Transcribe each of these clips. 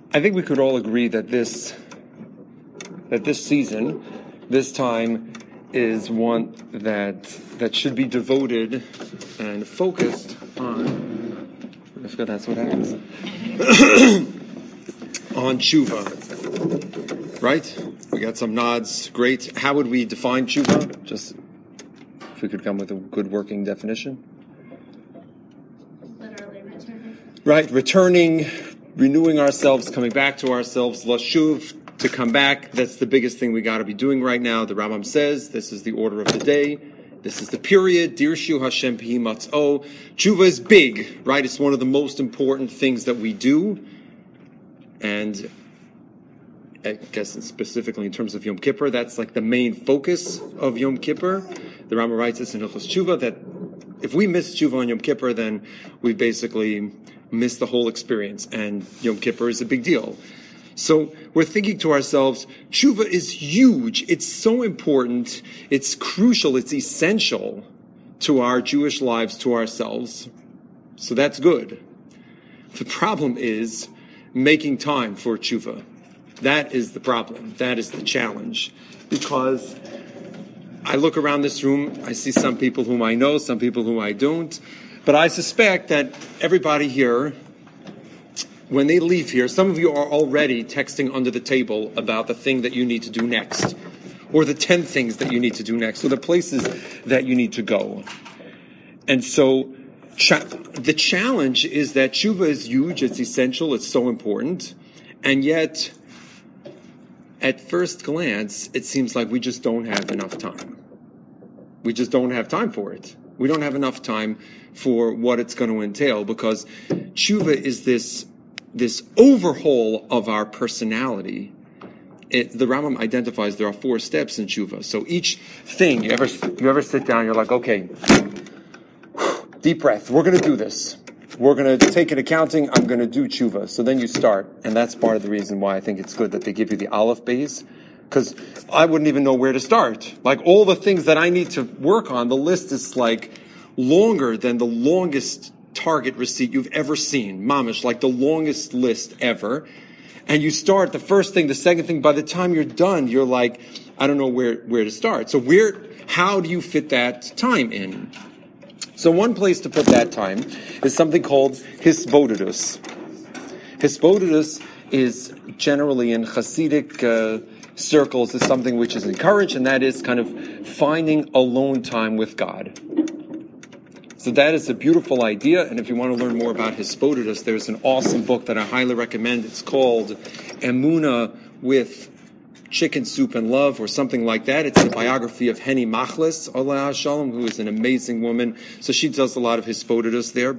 I think we could all agree that this season, this time, is one that should be devoted and focused on. I forgot that's what happens. On tshuva, right? We got some nods. Great. How would we define tshuva? Just if we could come with a good working definition. Literally returning. Right, returning, renewing ourselves, coming back to ourselves, lashuv, to come back. That's the biggest thing we got to be doing right now. The Rambam says this is the order of the day. This is the period. Dirshu Hashem Pihi Matz'o. Tshuva is big, right? It's one of the most important things that we do. And I guess specifically in terms of Yom Kippur, that's like the main focus of Yom Kippur. The Rambam writes this in Hilchos Tshuva that if we miss Tshuva on Yom Kippur, then we basically miss the whole experience. And Yom Kippur is a big deal. So we're thinking to ourselves, tshuva is huge. It's so important. It's crucial. It's essential to our Jewish lives, to ourselves. So that's good. The problem is making time for tshuva. That is the problem. That is the challenge. Because I look around this room, I see some people whom I know, some people whom I don't. But I suspect that everybody here, when they leave here, some of you are already texting under the table about the thing that you need to do next, or the 10 things that you need to do next, or the places that you need to go. And so the challenge is that tshuva is huge, it's essential, it's so important, and yet, at first glance, it seems like we just don't have enough time. We just don't have time for it. We don't have enough time for what it's going to entail, because tshuva is this overhaul of our personality. The Rambam identifies there are 4 steps in tshuva. So each thing, you ever sit down, you're like, okay, deep breath, we're going to do this. We're going to take an accounting, I'm going to do tshuva. So then you start, and that's part of the reason why I think it's good that they give you the aleph base, because I wouldn't even know where to start. Like all the things that I need to work on, the list is like longer than the longest Target receipt you've ever seen. Mamish, like the longest list ever. And you start the first thing, the second thing, by the time you're done, you're like, I don't know where to start. So how do you fit that time in? So one place to put that time is something called hisbodedus. Hisbodedus is generally in Hasidic circles is something which is encouraged, and that is kind of finding alone time with God. So that is a beautiful idea, and if you want to learn more about hisbodedus, there's an awesome book that I highly recommend. It's called Emunah with Chicken Soup and Love, or something like that. It's the biography of Henny Machlis, Alaa Shalom, who is an amazing woman. So she does a lot of hisbodedus there.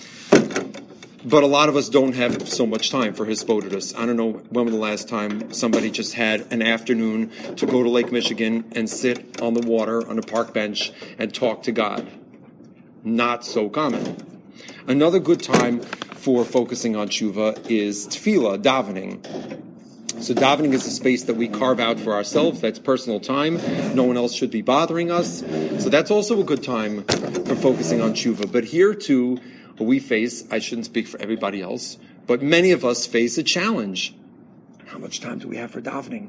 But a lot of us don't have so much time for hisbodedus. I don't know when was the last time somebody just had an afternoon to go to Lake Michigan and sit on the water on a park bench and talk to God. Not so common. Another good time for focusing on tshuva is tefillah, davening. So davening is a space that we carve out for ourselves. That's personal time. No one else should be bothering us. So that's also a good time for focusing on tshuva. But here too, we face, I shouldn't speak for everybody else, but many of us face a challenge. How much time do we have for davening?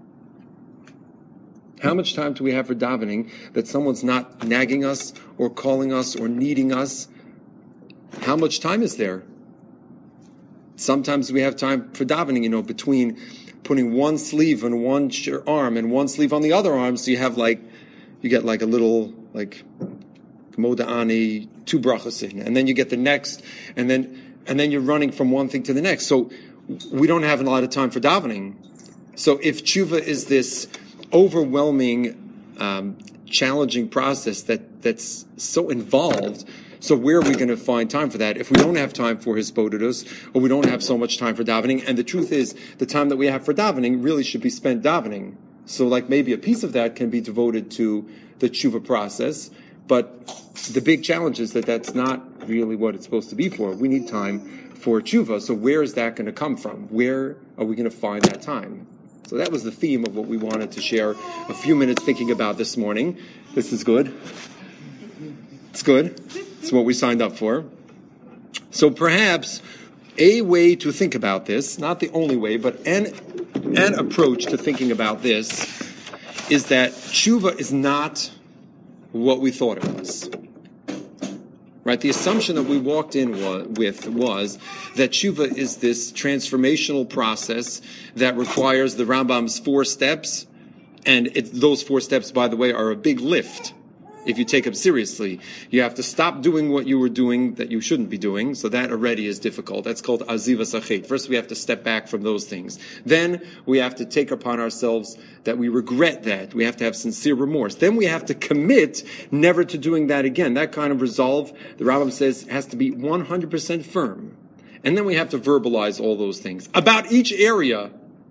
How much time do we have for davening that someone's not nagging us or calling us or needing us? How much time is there? Sometimes we have time for davening, between putting one sleeve on one arm and one sleeve on the other arm, so you get like a little, like, moda'ani, 2 brachos in, and then you get the next, and then you're running from one thing to the next. So we don't have a lot of time for davening. So if tshuva is this overwhelming, challenging process that's so involved, so where are we going to find time for that if we don't have time for hisbodedus, or we don't have so much time for davening? And the truth is, the time that we have for davening really should be spent davening. So like maybe a piece of that can be devoted to the tshuva process, but the big challenge is that that's not really what it's supposed to be for. We need time for tshuva. So where is that going to come from? Where are we going to find that time? So that was the theme of what we wanted to share a few minutes thinking about this morning. This is good. It's good. It's what we signed up for. So perhaps A way to think about this, not the only way, but an approach to thinking about this is that tshuva is not what we thought it was. Right? The assumption that we walked in was that tshuva is this transformational process that requires the Rambam's 4 steps, and those 4 steps, by the way, are a big lift. If you take them seriously, you have to stop doing what you were doing that you shouldn't be doing, so that already is difficult. That's called azivas hachet. First, we have to step back from those things. Then, we have to take upon ourselves that we regret that. We have to have sincere remorse. Then we have to commit never to doing that again. That kind of resolve, the Rambam says, has to be 100% firm. And then we have to verbalize all those things. About each area,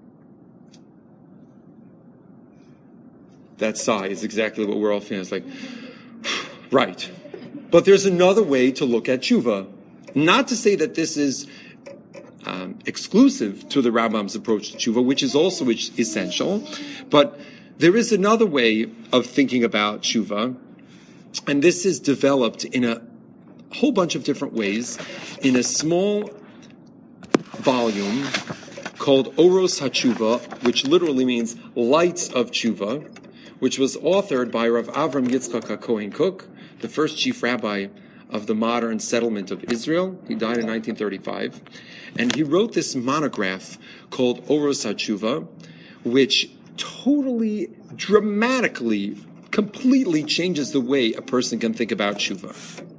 that sigh is exactly what we're all feeling. It's like, right. But there's another way to look at tshuva. Not to say that this is exclusive to the Rambam's approach to tshuva, which is also essential, but there is another way of thinking about tshuva, and this is developed in a whole bunch of different ways in a small volume called Oros HaTshuva, which literally means Lights of Tshuva, which was authored by Rav Avram Yitzchak HaKohen Kook, the first chief rabbi of the modern settlement of Israel. He died in 1935. And he wrote this monograph called Oros HaTshuva, which totally, dramatically, completely changes the way a person can think about tshuva.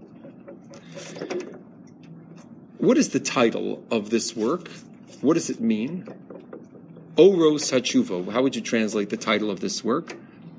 What is the title of this work? What does it mean? Oros HaTshuva. How would you translate the title of this work?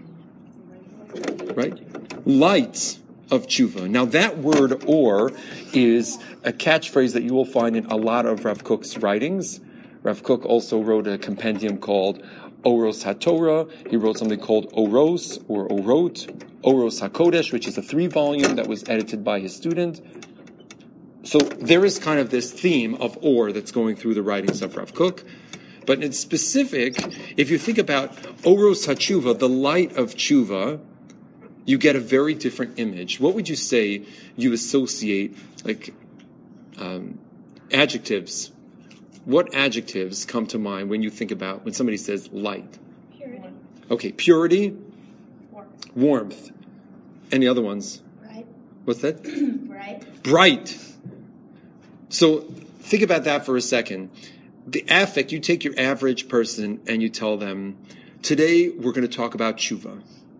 Right? Lights of tshuva. Now that word or is a catchphrase that you will find in a lot of Rav Kook's writings. Rav Kook also wrote a compendium called Oros HaTorah. He wrote something called Oros or Orot, Oros HaKodesh, which is a 3-volume that was edited by his student. So there is kind of this theme of or that's going through the writings of Rav Kook. But in specific, if you think about Oros HaTshuva, the light of tshuva, you get a very different image. What would you say you associate, like, adjectives? What adjectives come to mind when you think about, when somebody says light? Purity. Okay, purity. Warmth. Any other ones? Bright. What's that? Bright. Bright. So think about that for a second. The affect, you take your average person and you tell them, today we're going to talk about tshuva.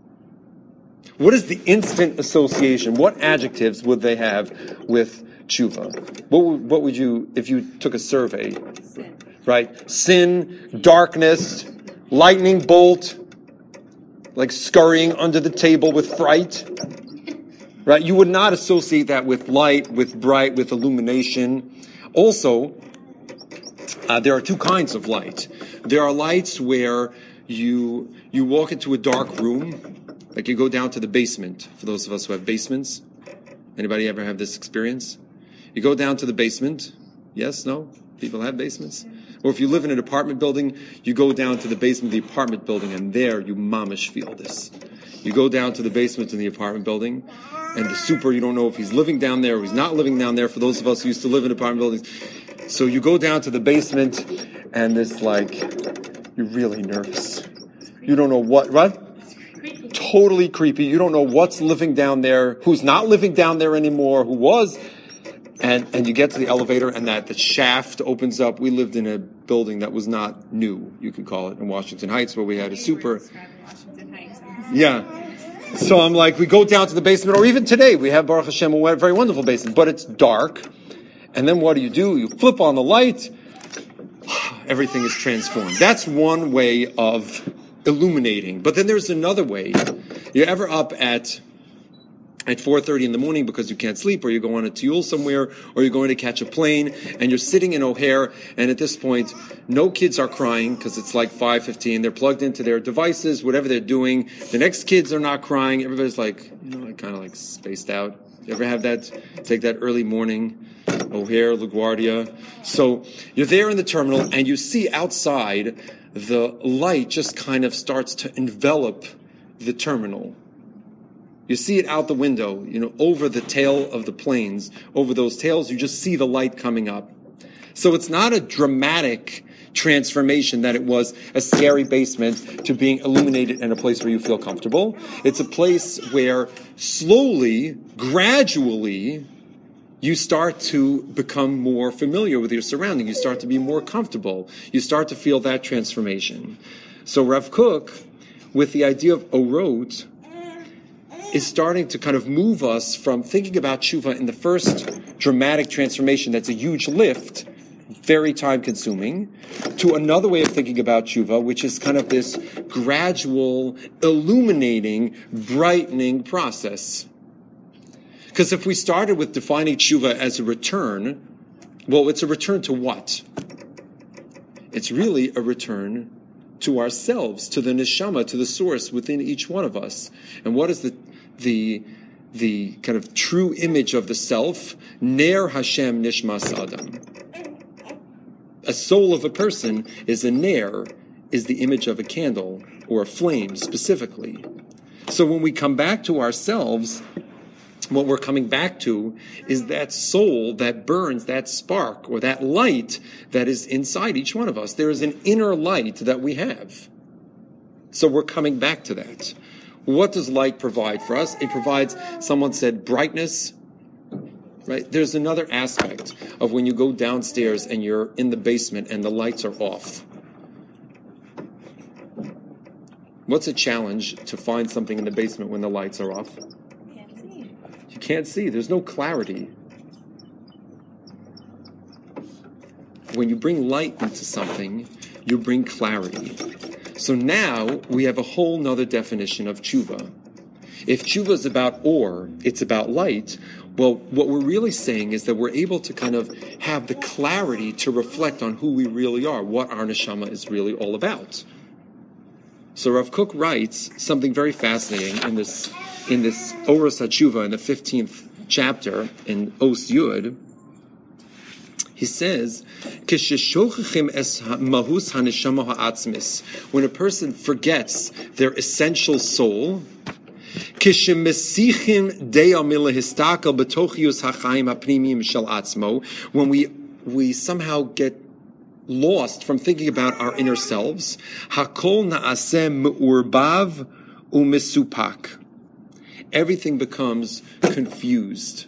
What is the instant association? What adjectives would they have with tshuva? What would you, if you took a survey? Sin. Right? Sin, darkness, lightning bolt, like scurrying under the table with fright. Right? You would not associate that with light, with bright, with illumination. Also, there are 2 kinds of light. There are lights where you walk into a dark room, like you go down to the basement, for those of us who have basements. Anybody ever have this experience? You go down to the basement. Yes? No? People have basements? Or if you live in an apartment building, you go down to the basement of the apartment building, and there you mamish feel this. You go down to the basement in the apartment building, and the super, you don't know if he's living down there or he's not living down there, for those of us who used to live in apartment buildings. So you go down to the basement, and it's like, you're really nervous. You don't know what? Totally creepy. You don't know what's living down there, who's not living down there anymore, who was. And you get to the elevator, and the shaft opens up. We lived in a building that was not new, you could call it, in Washington Heights, where we had a super. Yeah. So I'm like, we go down to the basement, or even today, we have, Baruch Hashem, a very wonderful basement, but it's dark. And then what do? You flip on the light, everything is transformed. That's one way of illuminating. But then there's another way. You're ever up at 4:30 in the morning because you can't sleep, or you're going on a tiyul somewhere, or you're going to catch a plane, and you're sitting in O'Hare, and at this point, no kids are crying because it's like 5:15. They're plugged into their devices, whatever they're doing. The next kids are not crying. Everybody's like, kind of like spaced out. You ever have that? Take that early morning, O'Hare, LaGuardia. So you're there in the terminal, and you see outside the light just kind of starts to envelop the terminal. You see it out the window, over the tail of the planes. Over those tails, you just see the light coming up. So it's not a dramatic transformation that it was a scary basement to being illuminated in a place where you feel comfortable. It's a place where slowly, gradually, you start to become more familiar with your surroundings. You start to be more comfortable. You start to feel that transformation. So Rav Kook, with the idea of orot, is starting to kind of move us from thinking about tshuva in the first dramatic transformation that's a huge lift, very time-consuming, to another way of thinking about tshuva, which is kind of this gradual, illuminating, brightening process. Because if we started with defining tshuva as a return, well, it's a return to what? It's really a return to ourselves, to the neshama, to the source within each one of us. And what is the kind of true image of the self? Ner Hashem nishmas adam. A soul of a person is a ner, is the image of a candle or a flame specifically. So when we come back to ourselves, what we're coming back to is that soul that burns, that spark or that light that is inside each one of us. There is an inner light that we have. So we're coming back to that. What does light provide for us? It provides, someone said, brightness. Right? There's another aspect of when you go downstairs and you're in the basement and the lights are off. What's a challenge to find something in the basement when the lights are off? You can't see. There's no clarity. When you bring light into something, you bring clarity. So now we have a whole nother definition of tshuva. If tshuva is about or, it's about light, well, what we're really saying is that we're able to kind of have the clarity to reflect on who we really are, what our neshama is really all about. So Rav Kook writes something very fascinating in this Oros HaTshuva in the 15th chapter in Os Yud. He says, when a person forgets their essential soul, when we somehow get lost from thinking about our inner selves, everything becomes confused.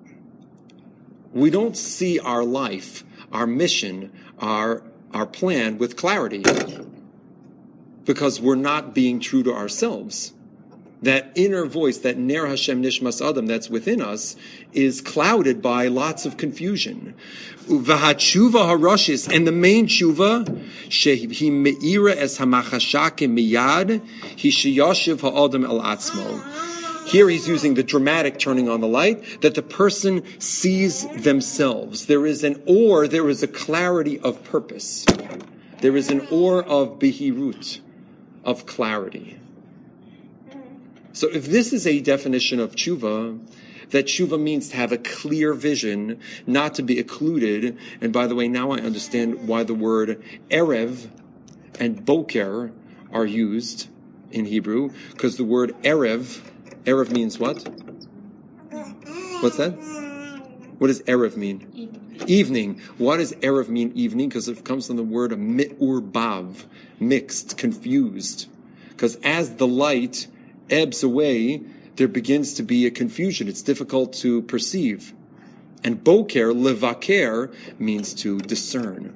We don't see our life, our mission, our plan with clarity because we're not being true to ourselves. That inner voice, that Ner Hashem Nishmas Adam that's within us, is clouded by lots of confusion. V'hatshuva harashis, and the main tshuva, shehi meira es hamachashake miyad, hi sheyashiv ha'adam el atzmo. Here he's using the dramatic turning on the light, that the person sees themselves. There is a clarity of purpose. There is an or of behirut, of clarity. So if this is a definition of tshuva, that tshuva means to have a clear vision, not to be occluded. And by the way, now I understand why the word erev and boker are used in Hebrew, because the word erev means what? What's that? What does erev mean? Evening. What does erev mean, evening? Because it comes from the word mi'urbav, mixed, confused. Because as the light ebbs away, there begins to be a confusion. It's difficult to perceive. And boker, levaker, means to discern.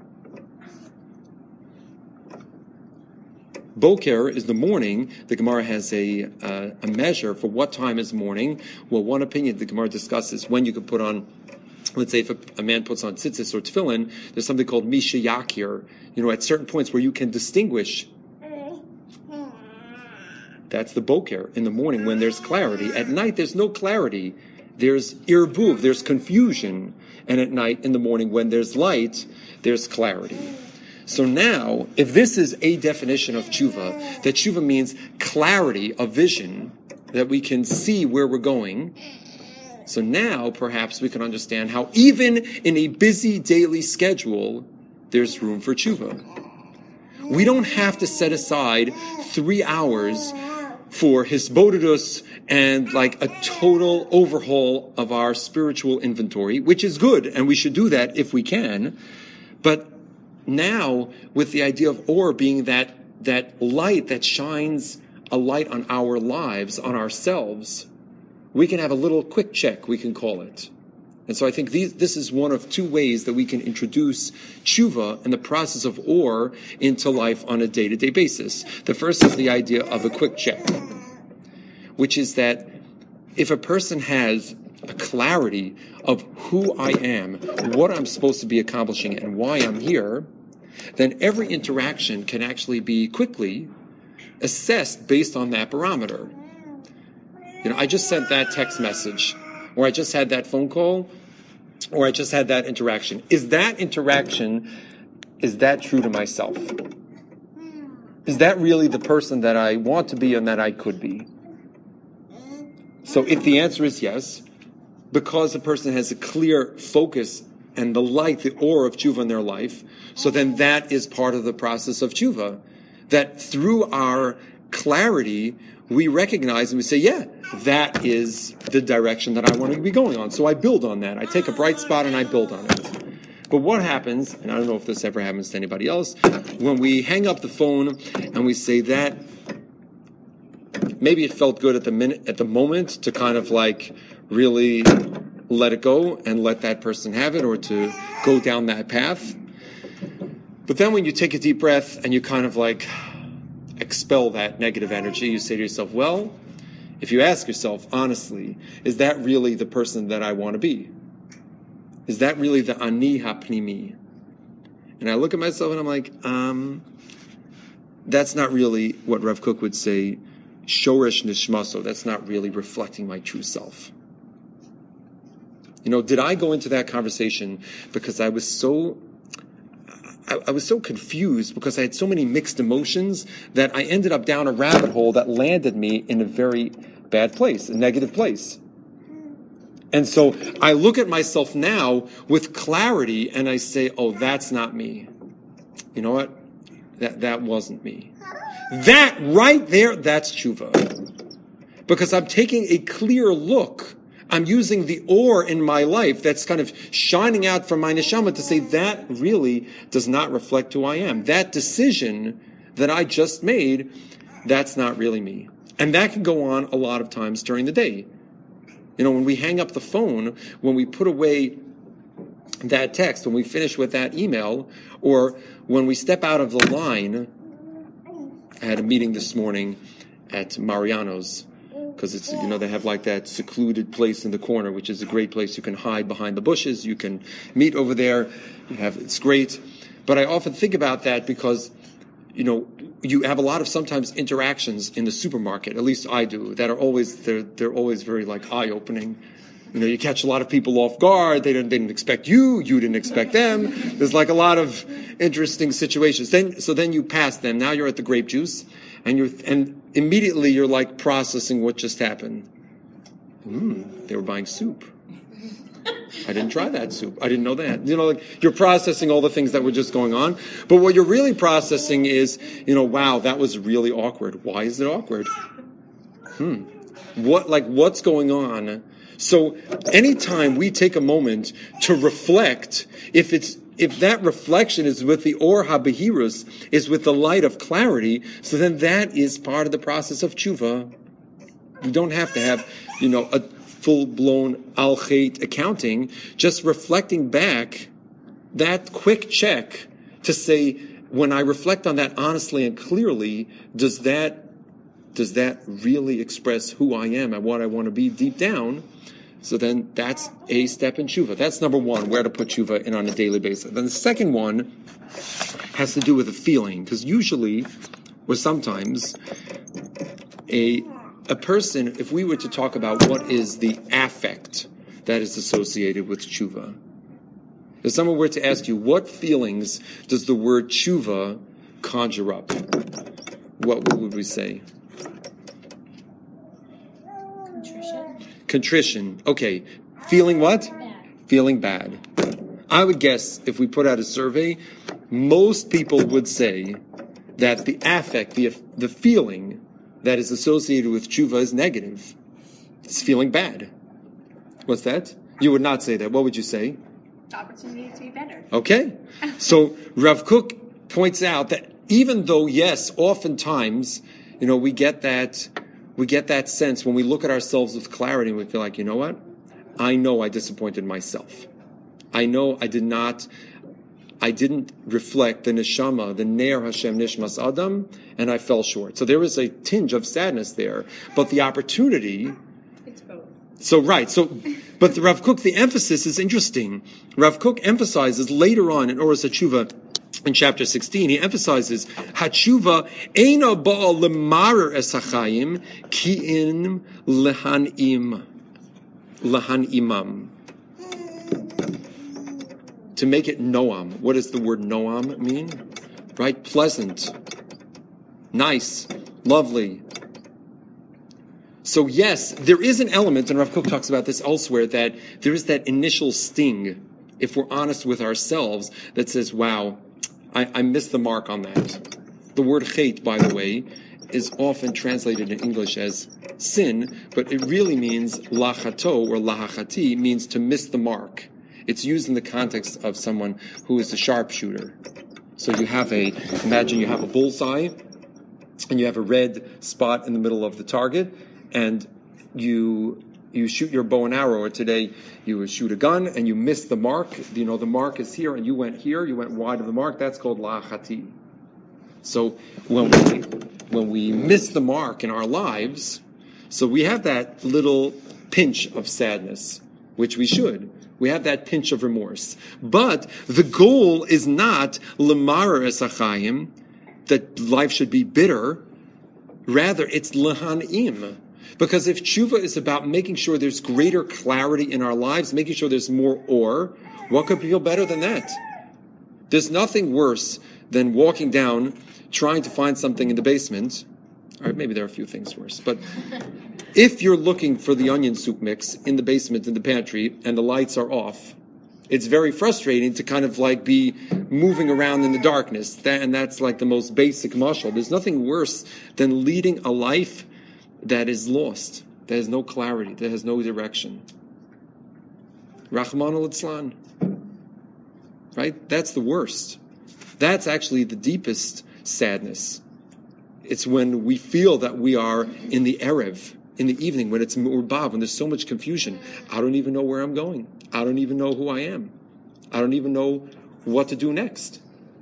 Boker is the morning. The Gemara has a measure for what time is morning. Well, one opinion the Gemara discusses when you can put on, let's say if a man puts on tzitzis or tefillin, there's something called misha yakir. At certain points where you can distinguish. That's the boker, in the morning when there's clarity. At night, there's no clarity. There's irbuv, there's confusion. And at night, in the morning, when there's light, there's clarity. So now, if this is a definition of tshuva, that tshuva means clarity of vision, that we can see where we're going. So now, perhaps we can understand how even in a busy daily schedule, there's room for tshuva. We don't have to set aside 3 hours for hisbodedus and like a total overhaul of our spiritual inventory, which is good, and we should do that if we can. But now, with the idea of or being that light that shines a light on our lives, on ourselves, we can have a little quick check, we can call it. And so I think this is one of two ways that we can introduce tshuva and the process of or into life on a day-to-day basis. The first is the idea of a quick check, which is that if a person has a clarity of who I am, what I'm supposed to be accomplishing, and why I'm here, then every interaction can actually be quickly assessed based on that barometer. I just sent that text message, or I just had that phone call, or I just had that interaction. Is that interaction, is that true to myself? Is that really the person that I want to be and that I could be? So if the answer is yes, because a person has a clear focus and the light, the aura of tshuva in their life, so then that is part of the process of tshuva. That through our clarity, we recognize and we say, yeah, that is the direction that I want to be going on. So I build on that. I take a bright spot and I build on it. But what happens, and I don't know if this ever happens to anybody else, when we hang up the phone and we say that, maybe it felt good at the moment to kind of like really let it go and let that person have it, or to go down that path. But then when you take a deep breath and you kind of like expel that negative energy, you say to yourself, well, if you ask yourself honestly, is that really the person that I want to be? Is that really the ani hapnimi? And I look at myself and I'm like, that's not really what Rav Kook would say, shoresh nishmaso. That's not really reflecting my true self. Did I go into that conversation because I was so confused, because I had so many mixed emotions, that I ended up down a rabbit hole that landed me in a very bad place, a negative place. And so I look at myself now with clarity and I say, oh, that's not me. You know what? That wasn't me. That right there, that's tshuva. Because I'm taking a clear look. I'm using the or in my life that's kind of shining out from my neshama to say that really does not reflect who I am. That decision that I just made, that's not really me. And that can go on a lot of times during the day. When we hang up the phone, when we put away that text, when we finish with that email, or when we step out of the line. I had a meeting this morning at Mariano's, because it's, they have like that secluded place in the corner, which is a great place. You can hide behind the bushes. You can meet over there. It's great. But I often think about that because, you have a lot of sometimes interactions in the supermarket, at least I do, that are always, they're always very like eye-opening. You catch a lot of people off guard. They didn't expect you. You didn't expect them. There's like a lot of interesting situations. Then you pass them. Now you're at the grape juice, and immediately you're like processing what just happened. They were buying soup. I didn't try that soup. I didn't know that. You're processing all the things that were just going on. But what you're really processing is, wow, that was really awkward. Why is it awkward? What's going on? So anytime we take a moment to reflect, if that reflection is with the or habehirus, is with the light of clarity, so then that is part of the process of tshuva. You don't have to have, a full-blown al-chait accounting. Just reflecting back, that quick check to say, when I reflect on that honestly and clearly, does that really express who I am and what I want to be deep down? So then that's a step in tshuva. That's number one, where to put tshuva in on a daily basis. Then the second one has to do with a feeling, because usually, or sometimes, a person, if we were to talk about what is the affect that is associated with tshuva, if someone were to ask you, what feelings does the word tshuva conjure up? What would we say? Contrition. Okay. Feeling what? Bad. Feeling bad. I would guess if we put out a survey, most people would say that the affect, the feeling that is associated with tshuva is negative. It's feeling bad. What's that? You would not say that. What would you say? opportunity to be better. Okay. So Rav Kook points out that even though, yes, oftentimes, we get that sense when we look at ourselves with clarity and we feel like, you know what? I know I disappointed myself. I know I didn't reflect the neshama, the Ner Hashem Nishmas Adam, and I fell short. So there is a tinge of sadness there. But the opportunity... It's both. But the Rav Kook, the emphasis is interesting. Rav Kook emphasizes later on in Oros HaTshuva, in chapter 16, he emphasizes, HaTshuva eina ba'a lemarer es hachayim ki in lehanimam. To make it noam. What does the word noam mean? Right? Pleasant. Nice. Lovely. So yes, there is an element, and Rav Kook talks about this elsewhere, that there is that initial sting, if we're honest with ourselves, that says, wow, I missed the mark on that. The word chet, by the way, is often translated in English as sin, but it really means lachato or lahachati, means to miss the mark. It's used in the context of someone who is a sharpshooter. So imagine you have a bullseye, and you have a red spot in the middle of the target, and you shoot your bow and arrow, or today you would shoot a gun and you miss the mark. The mark is here and you went here, you went wide of the mark. That's called la'achati. So when we miss the mark in our lives, so we have that little pinch of sadness, which we should. We have that pinch of remorse. But the goal is not lemarer es hachayim, that life should be bitter. Rather, it's lehan'im. Because if tshuva is about making sure there's greater clarity in our lives, making sure there's more or, what could feel better than that? There's nothing worse than walking down, trying to find something in the basement. All right, maybe there are a few things worse. But if you're looking for the onion soup mix in the basement, in the pantry, and the lights are off, it's very frustrating to kind of like be moving around in the darkness. And that's like the most basic mashal. There's nothing worse than leading a life that is lost, that has no clarity, that has no direction. Rahman al-Itzlan. Right? That's the worst. That's actually the deepest sadness. It's when we feel that we are in the Erev, in the evening, when it's Mu'urbav, when there's so much confusion. I don't even know where I'm going. I don't even know who I am. I don't even know what to do next.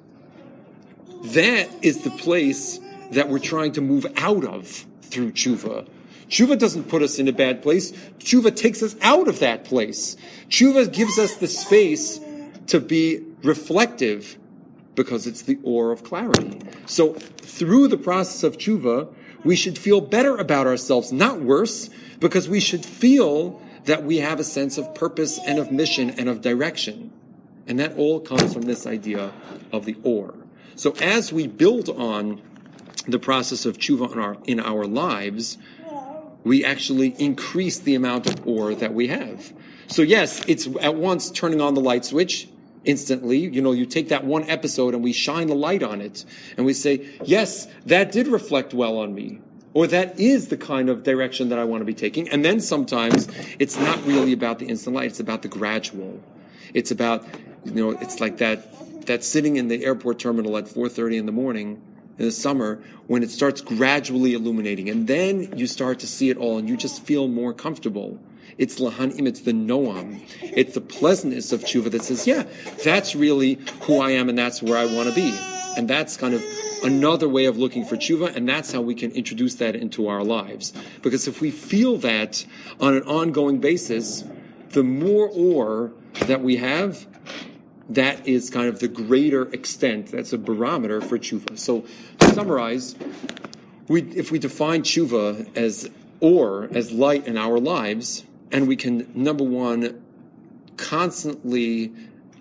That is the place that we're trying to move out of through tshuva. Tshuva doesn't put us in a bad place. Tshuva takes us out of that place. Tshuva gives us the space to be reflective because it's the ore of clarity. So through the process of tshuva, we should feel better about ourselves, not worse, because we should feel that we have a sense of purpose and of mission and of direction. And that all comes from this idea of the ore. So as we build on the process of tshuva in our lives, we actually increase the amount of ore that we have. So yes, it's at once turning on the light switch instantly. You take that one episode and we shine the light on it and we say, yes, that did reflect well on me. Or that is the kind of direction that I want to be taking. And then sometimes it's not really about the instant light, it's about the gradual. It's about, it's like that sitting in the airport terminal at 4:30 in the morning in the summer when it starts gradually illuminating. And then you start to see it all and you just feel more comfortable. It's lahanim, it's the noam. It's the pleasantness of tshuva that says, yeah, that's really who I am and that's where I want to be. And that's kind of another way of looking for tshuva, and that's how we can introduce that into our lives. Because if we feel that on an ongoing basis, the more ore that we have, that is kind of the greater extent. That's a barometer for tshuva. So to summarize, if we define tshuva as ore, as light in our lives, and we can, number one, constantly,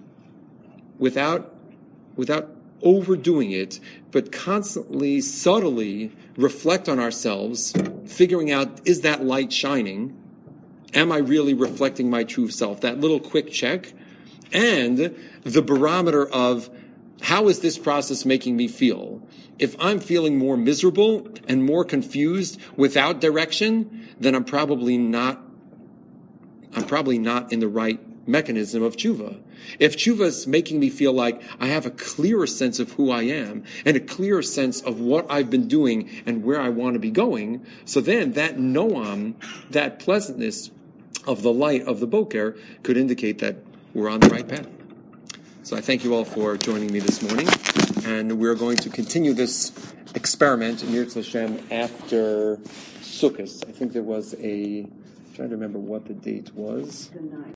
without overdoing it, but constantly, subtly reflect on ourselves, figuring out, is that light shining? Am I really reflecting my true self? That little quick check. And the barometer of, how is this process making me feel? If I'm feeling more miserable and more confused without direction, then I'm probably not in the right mechanism of tshuva. If tshuva is making me feel like I have a clearer sense of who I am and a clearer sense of what I've been doing and where I want to be going, so then that noam, that pleasantness of the light of the boker could indicate that we're on the right path. So I thank you all for joining me this morning, and we're going to continue this experiment in Yirtzeh Hashem after Sukkot. I think there was I'm trying to remember what the date was.